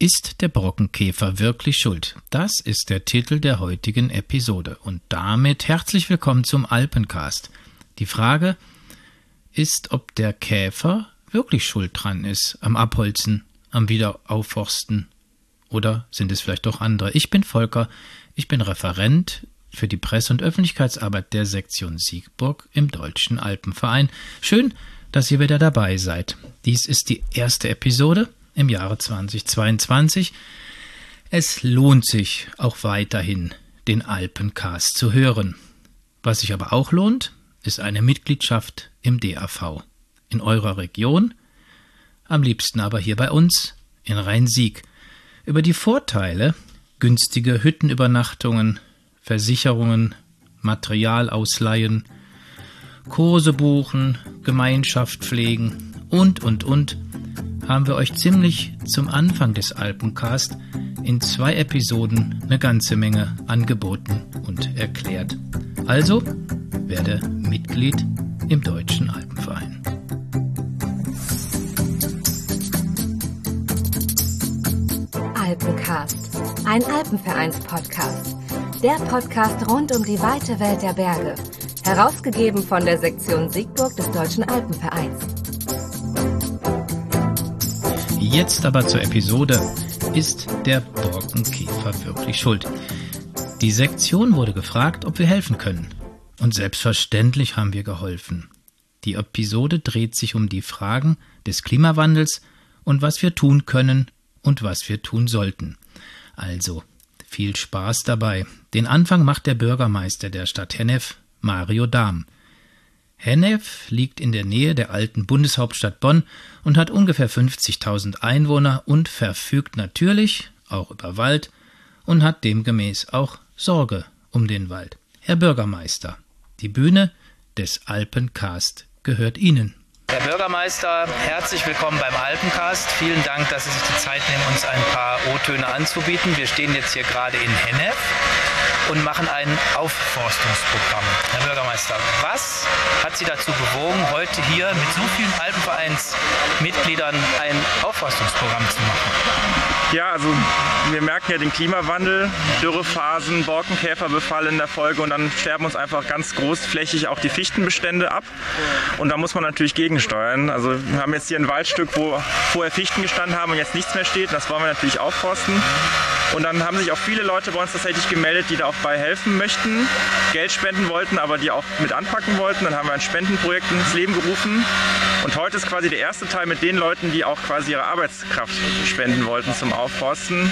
Ist der Borkenkäfer wirklich schuld? Das ist der Titel der heutigen Episode. Und damit herzlich willkommen zum Alpencast. Die Frage ist, ob der Käfer wirklich schuld dran ist am Abholzen, am Wiederaufforsten. Oder sind es vielleicht doch andere? Ich bin Volker, ich bin Referent für die Presse- und Öffentlichkeitsarbeit der Sektion Siegburg im Deutschen Alpenverein. Schön, dass ihr wieder dabei seid. Dies ist die erste Episode im Jahre 2022. Es lohnt sich auch weiterhin, den Alpencast zu hören. Was sich aber auch lohnt, ist eine Mitgliedschaft im DAV. In eurer Region, am liebsten aber hier bei uns in Rhein-Sieg. Über die Vorteile, günstige Hüttenübernachtungen, Versicherungen, Materialausleihen, Kurse buchen, Gemeinschaft pflegen und, haben wir euch ziemlich zum Anfang des Alpencast in 2 Episoden eine ganze Menge angeboten und erklärt. Also werde Mitglied im Deutschen Alpenverein. Alpencast, ein Alpenvereins-Podcast. Der Podcast rund um die weite Welt der Berge. Herausgegeben von der Sektion Siegburg des Deutschen Alpenvereins. Jetzt aber zur Episode. Ist der Borkenkäfer wirklich schuld? Die Sektion wurde gefragt, ob wir helfen können. Und selbstverständlich haben wir geholfen. Die Episode dreht sich um die Fragen des Klimawandels und was wir tun können und was wir tun sollten. Also, viel Spaß dabei. Den Anfang macht der Bürgermeister der Stadt Hennef, Mario Dahm. Hennef liegt in der Nähe der alten Bundeshauptstadt Bonn und hat ungefähr 50.000 Einwohner und verfügt natürlich auch über Wald und hat demgemäß auch Sorge um den Wald. Herr Bürgermeister, die Bühne des Alpencast gehört Ihnen. Herr Bürgermeister, herzlich willkommen beim Alpencast. Vielen Dank, dass Sie sich die Zeit nehmen, uns ein paar O-Töne anzubieten. Wir stehen jetzt hier gerade in Hennef und machen ein Aufforstungsprogramm. Herr Bürgermeister, was hat Sie dazu bewogen, heute hier mit so vielen Alpenvereinsmitgliedern ein Aufforstungsprogramm zu machen? Ja, also wir merken ja den Klimawandel, Dürrephasen, Borkenkäferbefall in der Folge und dann sterben uns einfach ganz großflächig auch die Fichtenbestände ab und da muss man natürlich gegensteuern. Also wir haben jetzt hier ein Waldstück, wo vorher Fichten gestanden haben und jetzt nichts mehr steht, das wollen wir natürlich aufforsten. Und dann haben sich auch viele Leute bei uns tatsächlich gemeldet, die da auch bei helfen möchten, Geld spenden wollten, aber die auch mit anpacken wollten. Dann haben wir ein Spendenprojekt ins Leben gerufen. Und heute ist quasi der erste Teil mit den Leuten, die auch quasi ihre Arbeitskraft spenden wollten zum Aufforsten.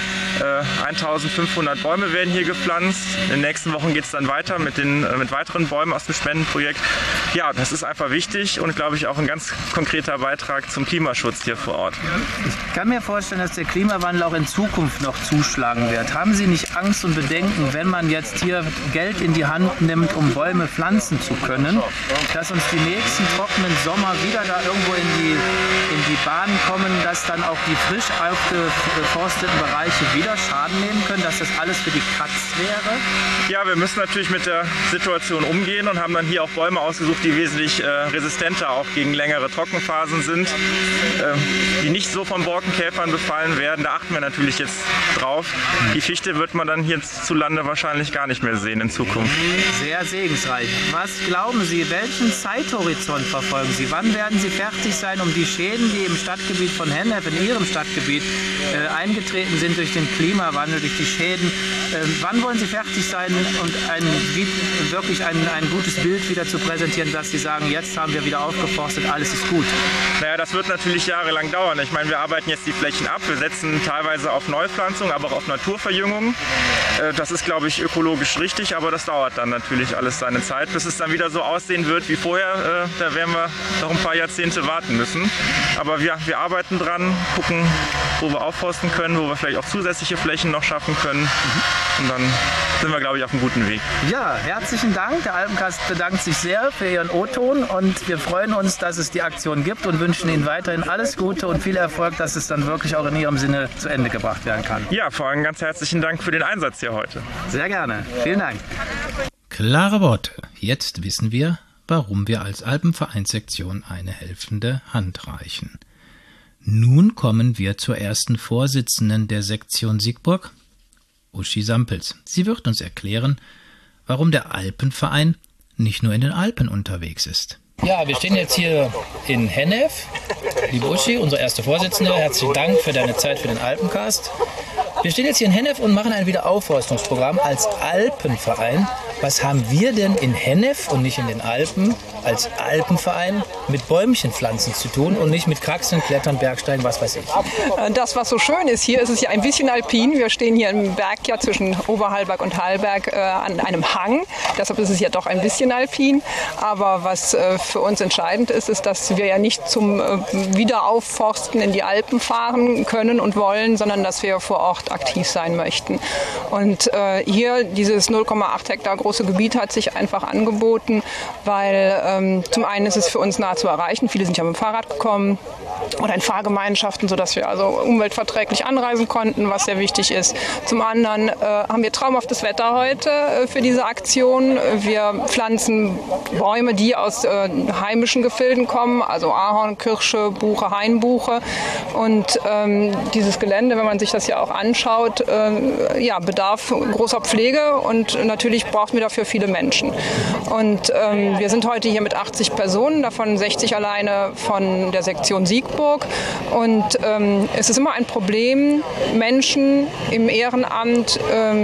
1500 Bäume werden hier gepflanzt. In den nächsten Wochen geht es dann weiter mit weiteren Bäumen aus dem Spendenprojekt. Ja, das ist einfach wichtig und, glaube ich, auch ein ganz konkreter Beitrag zum Klimaschutz hier vor Ort. Ich kann mir vorstellen, dass der Klimawandel auch in Zukunft noch zuschlagen wird. Haben Sie nicht Angst und Bedenken, wenn man jetzt hier Geld in die Hand nimmt, um Bäume pflanzen zu können, dass uns die nächsten trockenen Sommer wieder da irgendwo in die Bahn kommen, dass dann auch die frisch aufgeforsteten Bereiche wieder Schaden nehmen können, dass das alles für die Katz wäre? Ja, wir müssen natürlich mit der Situation umgehen und haben dann hier auch Bäume ausgesucht, die wesentlich resistenter auch gegen längere Trockenphasen sind, die nicht so von Borkenkäfern befallen werden. Da achten wir natürlich jetzt drauf. Die Fichte wird man dann hierzulande wahrscheinlich gar nicht mehr sehen in Zukunft. Sehr segensreich. Was glauben Sie, welchen Zeithorizont verfolgen Sie? Wann werden Sie fertig sein, um die Schäden, die im Stadtgebiet von Hennef, in Ihrem Stadtgebiet, eingetreten sind durch den Klimawandel, durch die Schäden, wann wollen Sie fertig sein und wirklich ein gutes Bild wieder zu präsentieren, dass Sie sagen, jetzt haben wir wieder aufgeforstet, alles ist gut? Naja, das wird natürlich jahrelang dauern. Ich meine, wir arbeiten jetzt die Flächen ab, wir setzen teilweise auf Neupflanzung, aber auch auf Naturverjüngung. Das ist, glaube ich, ökologisch richtig, aber das dauert dann natürlich alles seine Zeit, bis es dann wieder so aussehen wird wie vorher. Da werden wir noch ein paar Jahrzehnte warten müssen. Aber wir arbeiten dran, gucken, wo wir aufforsten können, wo wir vielleicht auch zusätzliche Flächen noch schaffen können. Und dann sind wir, glaube ich, auf einem guten Weg. Ja, herzlichen Dank. Der Alpencast bedankt sich sehr für Ihren O-Ton und wir freuen uns, dass es die Aktion gibt und wünschen Ihnen weiterhin alles Gute und viel Erfolg, dass es dann wirklich auch in Ihrem Sinne zu Ende gebracht werden kann. Ja, vor allem ganz herzlichen Dank für den Einsatz hier heute. Sehr gerne. Vielen Dank. Klare Worte. Jetzt wissen wir, warum wir als Alpenvereinssektion eine helfende Hand reichen. Nun kommen wir zur ersten Vorsitzenden der Sektion Siegburg, Uschi Sampels. Sie wird uns erklären, warum der Alpenverein nicht nur in den Alpen unterwegs ist. Ja, wir stehen jetzt hier in Hennef. Liebe Uschi, unsere erste Vorsitzende, herzlichen Dank für deine Zeit für den Alpencast. Wir stehen jetzt hier in Hennef und machen ein Wiederaufforstungsprogramm als Alpenverein. Was haben wir denn in Hennef und nicht in den Alpen als Alpenverein mit Bäumchenpflanzen zu tun und nicht mit Kraxeln, Klettern, Bergsteigen, was weiß ich? Das, was so schön ist hier, ist es ja ein bisschen alpin. Wir stehen hier im Berg ja zwischen Oberhallberg und Hallberg an einem Hang. Deshalb ist es ja doch ein bisschen alpin. Aber was für uns entscheidend ist, ist, dass wir ja nicht zum Wiederaufforsten in die Alpen fahren können und wollen, sondern dass wir vor Ort aktiv sein möchten. Und hier dieses 0,8 Hektar große Gebiet hat sich einfach angeboten, weil zum einen ist es für uns nah zu erreichen. Viele sind ja mit dem Fahrrad gekommen oder in Fahrgemeinschaften, sodass wir also umweltverträglich anreisen konnten, was sehr wichtig ist. Zum anderen haben wir traumhaftes Wetter heute für diese Aktion. Wir pflanzen Bäume, die aus heimischen Gefilden kommen, also Ahorn, Kirsche, Buche, Hainbuche. Und dieses Gelände, wenn man sich das ja auch anschaut, bedarf großer Pflege und natürlich brauchen wir dafür viele Menschen. Und wir sind heute hier mit 80 Personen, davon 60 alleine von der Sektion Siegburg. Und es ist immer ein Problem, Menschen im Ehrenamt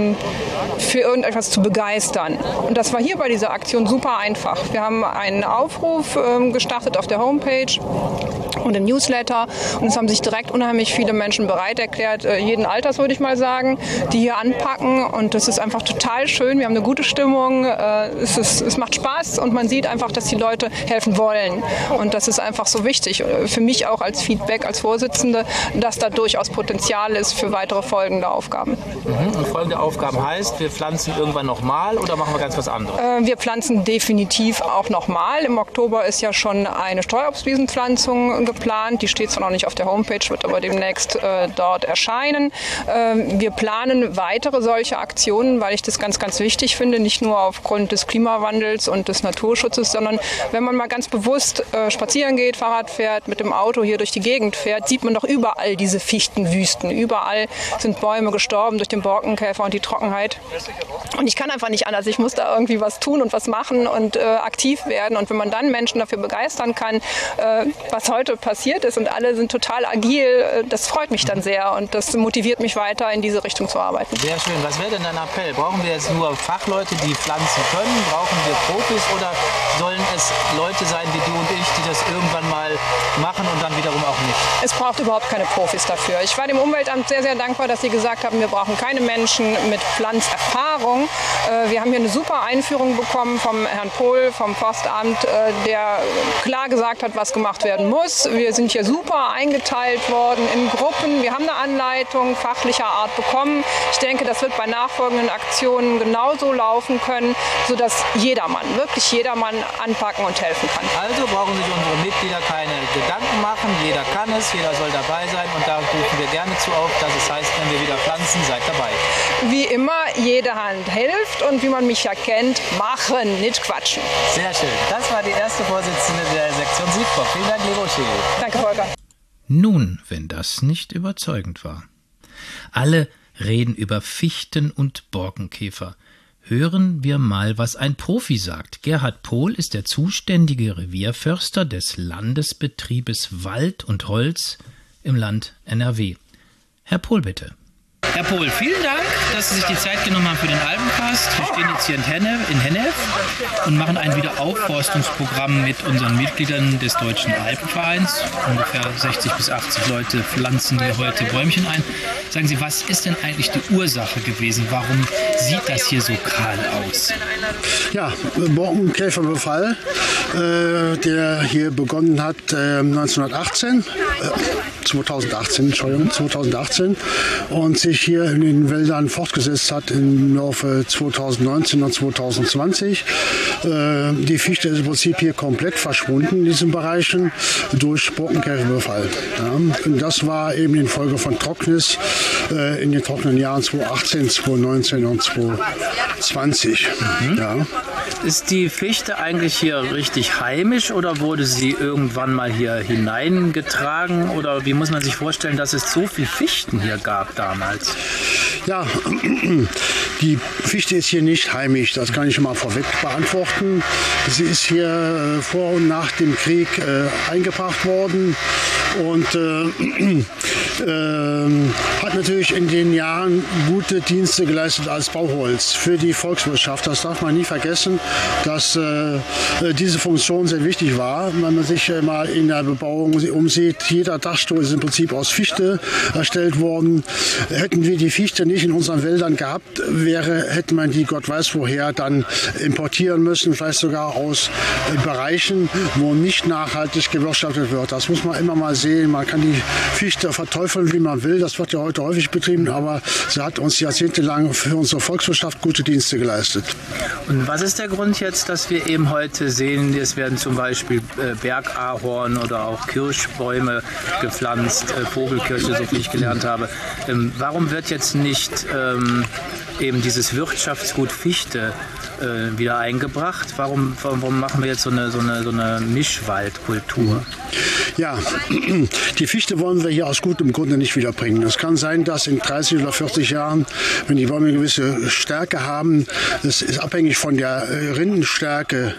für irgendetwas zu begeistern. Und das war hier bei dieser Aktion super einfach. Wir haben einen Aufruf gestartet auf der Homepage und im Newsletter. Und es haben sich direkt unheimlich viele Menschen bereit erklärt, jeden Alters würde ich mal sagen, die hier anpacken. Und das ist einfach total schön. Wir haben eine gute Stimmung. Es macht Spaß und man sieht einfach, dass die Leute helfen wollen. Und das ist einfach so wichtig. Für mich auch als Feedback, als Vorsitzende, dass da durchaus Potenzial ist für weitere folgende Aufgaben. Und folgende Aufgaben heißt, wir pflanzen irgendwann nochmal oder machen wir ganz was anderes? Wir pflanzen definitiv auch nochmal. Im Oktober ist ja schon eine Streuobstwiesenpflanzung geplant. Die steht zwar noch nicht auf der Homepage, wird aber demnächst dort erscheinen. Wir planen weitere solche Aktionen, weil ich das ganz, ganz wichtig finde, nicht nur aufgrund des Klimawandels und des Naturschutzes, sondern wenn man mal ganz bewusst spazieren geht, Fahrrad fährt, mit dem Auto hier durch die Gegend fährt, sieht man doch überall diese Fichtenwüsten. Überall sind Bäume gestorben durch den Borkenkäfer und die Trockenheit. Und ich kann einfach nicht anders. Ich muss da irgendwie was tun und was machen und aktiv werden. Und wenn man dann Menschen dafür begeistern kann, was heute passiert ist und alle sind total agil, das freut mich dann sehr und das motiviert mich weiter, in diese Richtung zu arbeiten. Sehr schön. Was wäre denn dein Appell? Brauchen wir jetzt nur Fachleute, die pflanzen können? Brauchen wir Profis oder sollen es Leute sein wie du und ich, die das irgendwann mal machen und dann wiederum auch nicht? Es braucht überhaupt keine Profis dafür. Ich war dem Umweltamt sehr, sehr dankbar, dass sie gesagt haben, wir brauchen keine Menschen mit Pflanzerfahrung. Wir haben hier eine super Einführung bekommen vom Herrn Pohl, vom Forstamt, der klar gesagt hat, was gemacht werden muss. Wir sind hier super eingeteilt worden in Gruppen. Wir haben eine Anleitung fachlicher Art bekommen. Ich denke, das wird bei nachfolgenden Aktionen genauso laufen können, sodass jedermann, wirklich jedermann anpacken und helfen kann. Also brauchen sich unsere Mitglieder keine Gedanken machen. Jeder kann es, jeder soll dabei sein und da rufen wir gerne zu auf, dass es heißt, wenn wir wieder pflanzen, seid dabei. Wie immer, jede Hand hilft und wie man mich ja kennt, machen, nicht quatschen. Sehr schön. Das war die erste Vorsitzende der Sektion Siegburg. Vielen Dank, liebe Uschi. Danke, Volker. Nun, wenn das nicht überzeugend war. Alle reden über Fichten und Borkenkäfer. Hören wir mal, was ein Profi sagt. Gerhard Pohl ist der zuständige Revierförster des Landesbetriebes Wald und Holz im Land NRW. Herr Pohl, bitte. Herr Pohl, vielen Dank, dass Sie sich die Zeit genommen haben für den Alpencast. Wir stehen jetzt hier in Hennef und machen ein Wiederaufforstungsprogramm mit unseren Mitgliedern des Deutschen Alpenvereins. Ungefähr 60 bis 80 Leute pflanzen hier heute Bäumchen ein. Sagen Sie, was ist denn eigentlich die Ursache gewesen? Warum sieht das hier so kahl aus? Ja, Borkenkäferbefall, der hier begonnen hat 2018 und sich hier in den Wäldern fortgesetzt hat im Laufe 2019 und 2020. Die Fichte ist im Prinzip hier komplett verschwunden in diesen Bereichen durch Borkenkäferbefall. Ja, das war eben in Folge von Trocknis in den trockenen Jahren 2018, 2019 und 2020. Ja. Ist die Fichte eigentlich hier richtig heimisch oder wurde sie irgendwann mal hier hineingetragen? Oder wie muss man sich vorstellen, dass es so viel Fichten hier gab damals? Ja, die Fichte ist hier nicht heimisch, das kann ich schon mal vorweg beantworten. Sie ist hier vor und nach dem Krieg eingebracht worden und hat natürlich in den Jahren gute Dienste geleistet als Bauholz für die Volkswirtschaft. Das darf man nie vergessen, dass diese Funktion sehr wichtig war. Wenn man sich mal in der Bebauung umsieht, jeder Dachstuhl ist im Prinzip aus Fichte erstellt worden. Hätten wir die Fichte nicht in unseren Wäldern gehabt, hätte man die Gott weiß woher dann importieren müssen, vielleicht sogar aus Bereichen, wo nicht nachhaltig gewirtschaftet wird. Das muss man immer mal sehen. Man kann die Fichte verteufeln, wie man will. Das wird ja heute häufig betrieben, aber sie hat uns jahrzehntelang für unsere Volkswirtschaft gute Dienste geleistet. Und was ist der Grund jetzt, dass wir eben heute sehen, es werden zum Beispiel Bergahorn oder auch Kirschbäume gepflanzt, Vogelkirsche, so viel ich gelernt habe. Warum wird jetzt nicht eben dieses Wirtschaftsgut Fichte wieder eingebracht? Warum machen wir jetzt so eine Mischwaldkultur? Ja, die Fichte wollen wir hier aus gutem Grunde nicht wiederbringen. Es kann sein, dass in 30 oder 40 Jahren, wenn die Bäume eine gewisse Stärke haben, das ist abhängig von der Rindenstärke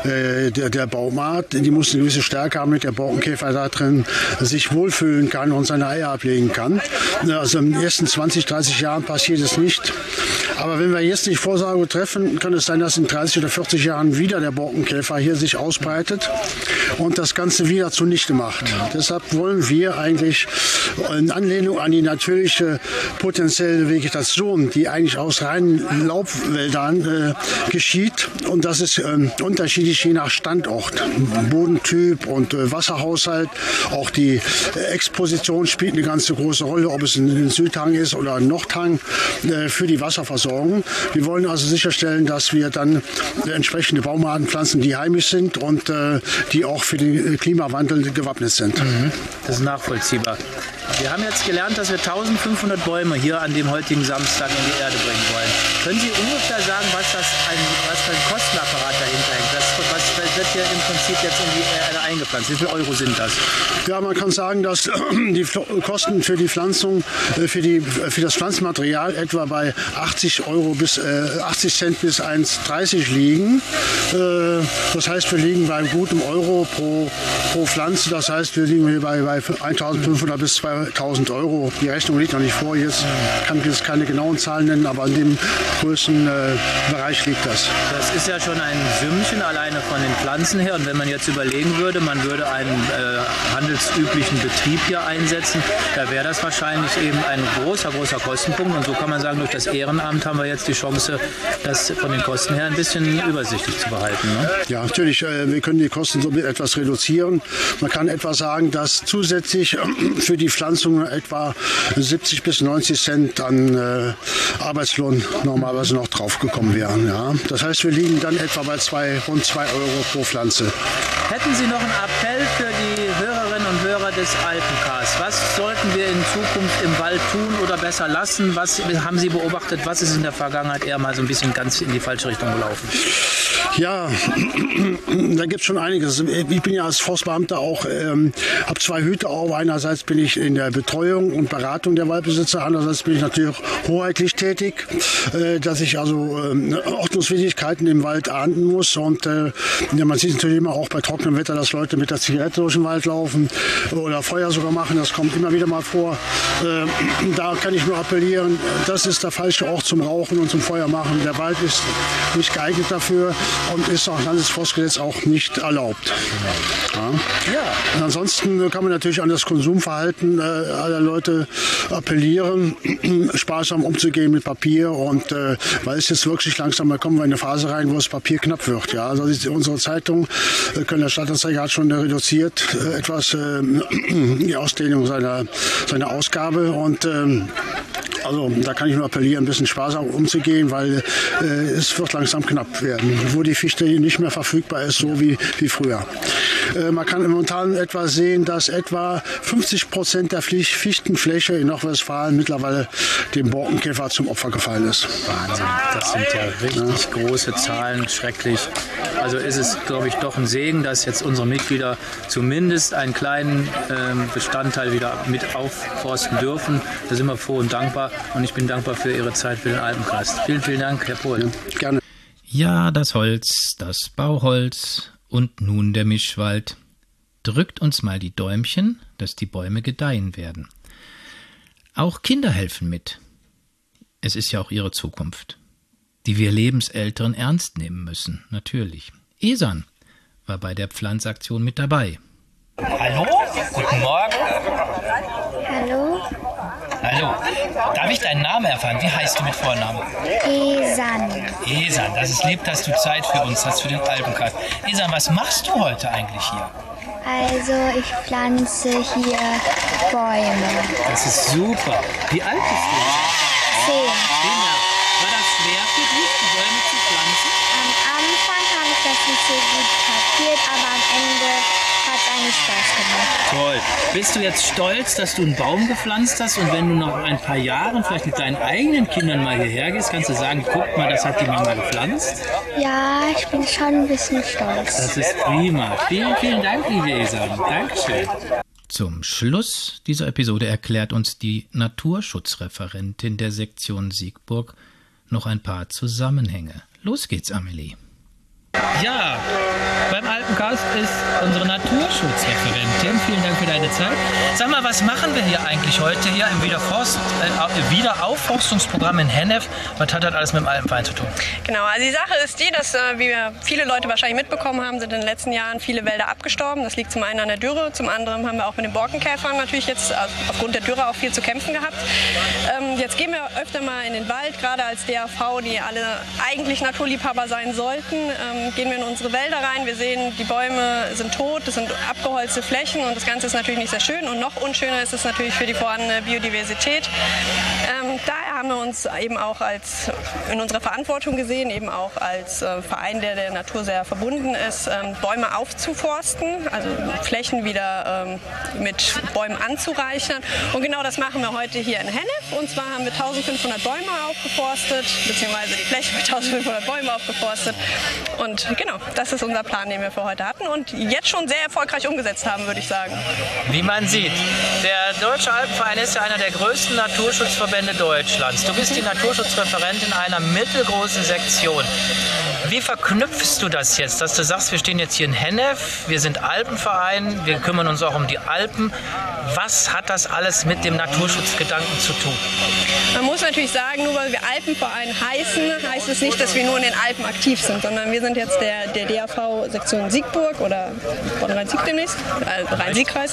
der Baumart, die muss eine gewisse Stärke haben, damit der Borkenkäfer da drin sich wohlfühlen kann und seine Eier ablegen kann. Also in den ersten 20, 30 Jahren passiert es nicht. Aber wenn wir jetzt nicht Vorsorge treffen, kann es sein, dass in 30 oder 40 Jahren wieder der Borkenkäfer hier sich ausbreitet und das Ganze wieder zunichte macht. Deshalb wollen wir eigentlich in Anlehnung an die natürliche potenzielle Vegetation, die eigentlich aus reinen Laubwäldern geschieht, und das ist unterschiedlich je nach Standort, Bodentyp und Wasserhaushalt. Auch die Exposition spielt eine ganz große Rolle, ob es ein Südhang ist oder ein Nordhang für die Wasserversorgung. Wir wollen also sicherstellen, dass wir dann entsprechende Baumarten pflanzen, die heimisch sind und die auch für den Klimawandel gewappnet sind. Das ist nachvollziehbar. Wir haben jetzt gelernt, dass wir 1500 Bäume hier an dem heutigen Samstag in die Erde bringen wollen. Können Sie ungefähr sagen, was für ein Kostenapparat dahinter hängt? Was wird hier im Prinzip jetzt in die Erde eingepflanzt? Wie viel Euro sind das? Ja, man kann sagen, dass die Kosten für die Pflanzung, für das Pflanzmaterial etwa bei 80 Cent bis 1,30 liegen. Das heißt, wir liegen bei gutem Euro pro Pflanze. Das heißt, wir liegen hier bei 1.500 bis 2.000 Euro. Die Rechnung liegt noch nicht vor. Jetzt kann ich jetzt keine genauen Zahlen nennen, aber in dem größten Bereich liegt das. Das ist ja schon ein Sümmchen alleine von den Pflanzen her. Und wenn man jetzt überlegen würde, man würde einen handelsüblichen Betrieb hier einsetzen, da wäre das wahrscheinlich eben ein großer Kostenpunkt. Und so kann man sagen, durch das Ehrenamt haben wir jetzt die Chance, das von den Kosten her ein bisschen übersichtlich zu behalten. Ne? Ja, natürlich. Wir können die Kosten somit etwas reduzieren. Man kann etwa sagen, dass zusätzlich für die Pflanzung etwa 70 bis 90 Cent an Arbeitslohn normalerweise noch draufgekommen wären. Ja. Das heißt, wir liegen dann etwa bei rund 2 Euro pro Pflanze. Hätten Sie noch einen Appell für die Hörerinnen und Hörer des Alpencasts? Was sollten wir in Zukunft im Wald tun oder besser lassen? Was haben Sie beobachtet? Was ist in der Vergangenheit eher mal so ein bisschen ganz in die falsche Richtung gelaufen? Ja, da gibt es schon einiges. Ich bin ja als Forstbeamter auch, habe 2 Hüte auf. Einerseits bin ich in der Betreuung und Beratung der Waldbesitzer, andererseits bin ich natürlich hoheitlich tätig, dass ich also Ordnungswidrigkeiten im Wald ahnden muss. Und ja, man sieht natürlich immer auch bei trockenem Wetter, dass Leute mit der Zigarette durch den Wald laufen oder Feuer sogar machen. Das kommt immer wieder mal vor. Da kann ich nur appellieren, das ist der falsche Ort zum Rauchen und zum Feuer machen. Der Wald ist nicht geeignet dafür und ist auch Landesforstgesetz auch nicht erlaubt. Ja. Und ansonsten kann man natürlich an das Konsumverhalten aller Leute appellieren, sparsam umzugehen mit Papier, und weil es jetzt wirklich langsam, da kommen wir in eine Phase rein, wo das Papier knapp wird. Ja, also unsere Zeitung, Kölner Stadtanzeiger, hat schon reduziert etwas die Ausdehnung seiner Ausgabe, und Also da kann ich nur appellieren, ein bisschen sparsam umzugehen, weil es wird langsam knapp werden, wo die Fichte nicht mehr verfügbar ist, so wie früher. Man kann momentan etwa sehen, dass etwa 50% der Fichtenfläche in Nordwestfalen mittlerweile dem Borkenkäfer zum Opfer gefallen ist. Wahnsinn, das sind ja richtig große Zahlen, schrecklich. Also ist es, glaube ich, doch ein Segen, dass jetzt unsere Mitglieder zumindest einen kleinen Bestandteil wieder mit aufforsten dürfen. Da sind wir froh und dankbar und ich bin dankbar für Ihre Zeit für den Alpencast. Vielen, vielen Dank, Herr Pohl. Ja, gerne. Ja, das Holz, das Bauholz und nun der Mischwald. Drückt uns mal die Däumchen, dass die Bäume gedeihen werden. Auch Kinder helfen mit. Es ist ja auch ihre Zukunft, die wir Lebensälteren ernst nehmen müssen, natürlich. Esan war bei der Pflanzaktion mit dabei. Hallo, guten Morgen. Hallo, Hallo, darf ich deinen Namen erfahren? Wie heißt du mit Vornamen? Esan. Esan, das ist lieb, dass du Zeit für uns hast, für den Alpencast. Esan, was machst du heute eigentlich hier? Also ich pflanze hier Bäume. Das ist super. Wie alt bist du? 10. 10 Jahre. War das schwer für dich, die Bäume zu pflanzen? Am Anfang habe ich das nicht so gut kapiert, aber am Ende hat es eigentlich Spaß gemacht. Toll. Bist du jetzt stolz, dass du einen Baum gepflanzt hast und wenn du nach ein paar Jahren vielleicht mit deinen eigenen Kindern mal hierher gehst, kannst du sagen, guck mal, das hat die Mama gepflanzt? Ja, ich bin schon ein bisschen stolz. Das ist prima. Vielen, vielen Dank, liebe Esan. Dankeschön. Zum Schluss dieser Episode erklärt uns die Naturschutzreferentin der Sektion Siegburg noch ein paar Zusammenhänge. Los geht's, Amelie. Ja, beim Alpencast ist unsere Naturschutzreferentin. Vielen Dank für deine Zeit. Sag mal, was machen wir hier eigentlich heute hier im Wiederaufforstungsprogramm in Hennef? Was hat das alles mit dem Alpenverein zu tun? Genau, also die Sache ist die, dass, wie wir viele Leute wahrscheinlich mitbekommen haben, sind in den letzten Jahren viele Wälder abgestorben. Das liegt zum einen an der Dürre, zum anderen haben wir auch mit den Borkenkäfern natürlich jetzt aufgrund der Dürre auch viel zu kämpfen gehabt. Jetzt gehen wir öfter mal in den Wald, gerade als DAV, die alle eigentlich Naturliebhaber sein sollten. Gehen wir in unsere Wälder rein, wir sehen, die Bäume sind tot, das sind abgeholzte Flächen und das Ganze ist natürlich nicht sehr schön und noch unschöner ist es natürlich für die vorhandene Biodiversität. Daher haben wir uns eben auch in unserer Verantwortung gesehen, eben auch als Verein, der der Natur sehr verbunden ist, Bäume aufzuforsten, also Flächen wieder mit Bäumen anzureichern. Und genau das machen wir heute hier in Hennef. Und zwar haben wir 1500 Bäume aufgeforstet, beziehungsweise die Fläche mit 1500 Bäumen aufgeforstet. Und genau, das ist unser Plan, den wir für heute hatten und jetzt schon sehr erfolgreich umgesetzt haben, würde ich sagen. Wie man sieht, der Deutsche Alpenverein ist ja einer der größten Naturschutzverbände Deutschlands. Du bist die Naturschutzreferentin einer mittelgroßen Sektion. Wie verknüpfst du das jetzt, dass du sagst, wir stehen jetzt hier in Hennef, wir sind Alpenverein, wir kümmern uns auch um die Alpen. Was hat das alles mit dem Naturschutzgedanken zu tun? Man muss natürlich sagen, nur weil wir Alpenverein heißen, heißt es nicht, dass wir nur in den Alpen aktiv sind, sondern wir sind jetzt der DAV-Sektion Siegburg oder Bonn-Rhein-Sieg demnächst, Rhein-Sieg-Kreis.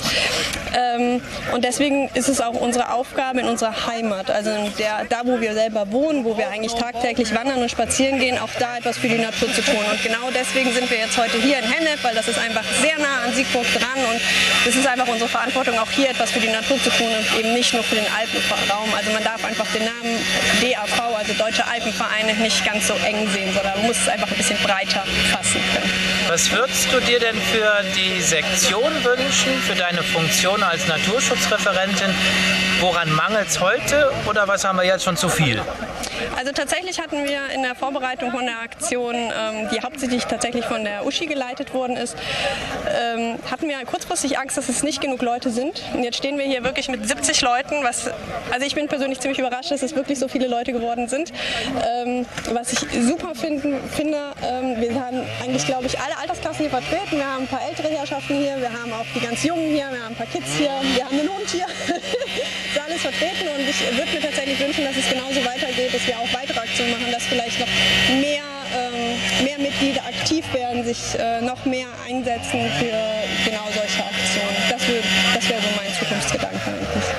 Und deswegen ist es auch unsere Aufgabe in unserer Heimat, also da, wo wir selber wohnen, wo wir eigentlich tagtäglich wandern und spazieren gehen, auch da etwas für die Natur zu tun. Und genau deswegen sind wir jetzt heute hier in Hennef, weil das ist einfach sehr nah an Siegburg dran und es ist einfach unsere Verantwortung, auch hier etwas für die Natur zu tun und eben nicht nur für den Alpenraum. Also man darf einfach den Namen DAV, also Deutsche Alpenvereine, nicht ganz so eng sehen, sondern man muss es einfach ein bisschen breiter fassen können. Was würdest du dir denn für die Sektion wünschen, für deine Funktion als Naturschutzreferentin? Woran mangelt es heute oder was haben wir jetzt schon zu viel? Also tatsächlich hatten wir in der Vorbereitung von der Aktion, die hauptsächlich tatsächlich von der Uschi geleitet worden ist, hatten wir kurzfristig Angst, dass es nicht genug Leute sind. Und jetzt stehen wir hier wirklich mit 70 Leuten, also ich bin persönlich ziemlich überrascht, dass es wirklich so viele Leute geworden sind. Was ich super finde, wir haben eigentlich, glaube ich, alle Altersklassen hier vertreten. Wir haben ein paar ältere Herrschaften hier, wir haben auch die ganz Jungen hier, wir haben ein paar Kids hier, wir haben einen Hund hier. Das ist alles vertreten und ich würde mir tatsächlich wünschen, dass es genauso weitergeht, dass wir auch weitere Aktionen machen, dass vielleicht noch mehr Mitglieder aktiv werden, sich noch mehr einsetzen für genau solche Aktionen. Das wäre so mein Zukunftsgedanke eigentlich. Amelie,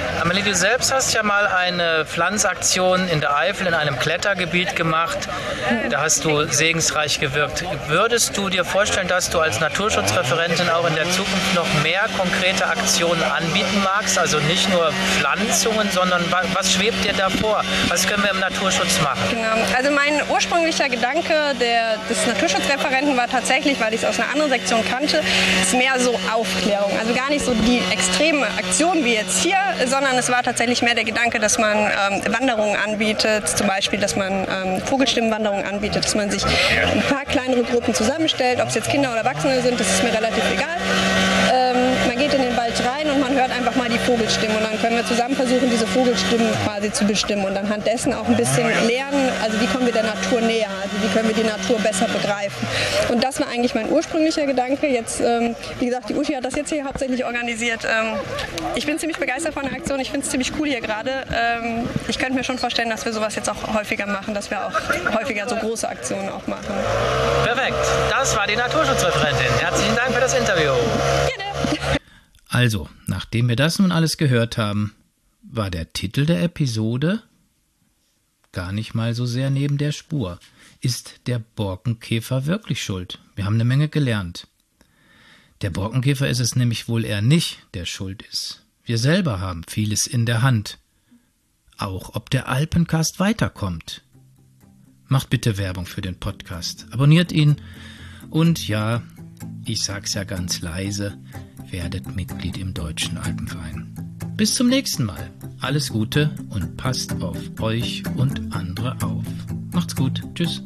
du selbst hast ja mal eine Pflanzaktion in der Eifel in einem Klettergebiet gemacht. Da hast du segensreich gewirkt. Würdest du dir vorstellen, dass du als Naturschutzreferentin auch in der Zukunft noch mehr konkrete Aktionen anbieten magst? Also nicht nur Pflanzungen, sondern was schwebt dir da vor? Was können wir im Naturschutz machen? Genau. Also mein ursprünglicher Gedanke des Naturschutzreferenten war tatsächlich, weil ich es aus einer anderen Sektion kannte, ist mehr so Aufklärung. Also gar nicht so die extreme Aktion wie jetzt hier, sondern es war tatsächlich mehr der Gedanke, dass man Wanderungen anbietet, zum Beispiel, dass man Vogelstimmenwanderungen anbietet, dass man sich ein paar kleinere Gruppen zusammenstellt, ob es jetzt Kinder oder Erwachsene sind, das ist mir relativ egal. Man geht in den Wald rein und man hört einfach mal die Vogelstimmen und dann können wir zusammen versuchen, diese Vogelstimmen quasi zu bestimmen und anhand dessen auch ein bisschen lernen, also wie kommen wir der Natur näher, also wie können wir die Natur besser begreifen. Und das war eigentlich mein ursprünglicher Gedanke. Jetzt, wie gesagt, die Uschi hat das jetzt hier hauptsächlich organisiert. Ich bin ziemlich begeistert von der Aktion, ich finde es ziemlich cool hier gerade. Ich könnte mir schon vorstellen, dass wir sowas jetzt auch häufiger machen, dass wir auch häufiger so große Aktionen auch machen. Perfekt, das war die Naturschutzreferentin. Herzlichen Dank für das Interview. Gerne. Also, nachdem wir das nun alles gehört haben, war der Titel der Episode gar nicht mal so sehr neben der Spur. Ist der Borkenkäfer wirklich schuld? Wir haben eine Menge gelernt. Der Borkenkäfer ist es nämlich wohl eher nicht, der schuld ist. Wir selber haben vieles in der Hand. Auch ob der Alpencast weiterkommt. Macht bitte Werbung für den Podcast. Abonniert ihn. Und ja, ich sag's ja ganz leise, werdet Mitglied im Deutschen Alpenverein. Bis zum nächsten Mal. Alles Gute und passt auf euch und andere auf. Macht's gut. Tschüss.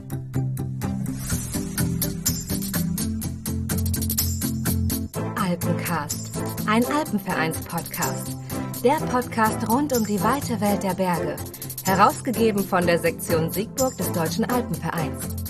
Alpencast, ein Alpenvereins-Podcast. Der Podcast rund um die weite Welt der Berge. Herausgegeben von der Sektion Siegburg des Deutschen Alpenvereins.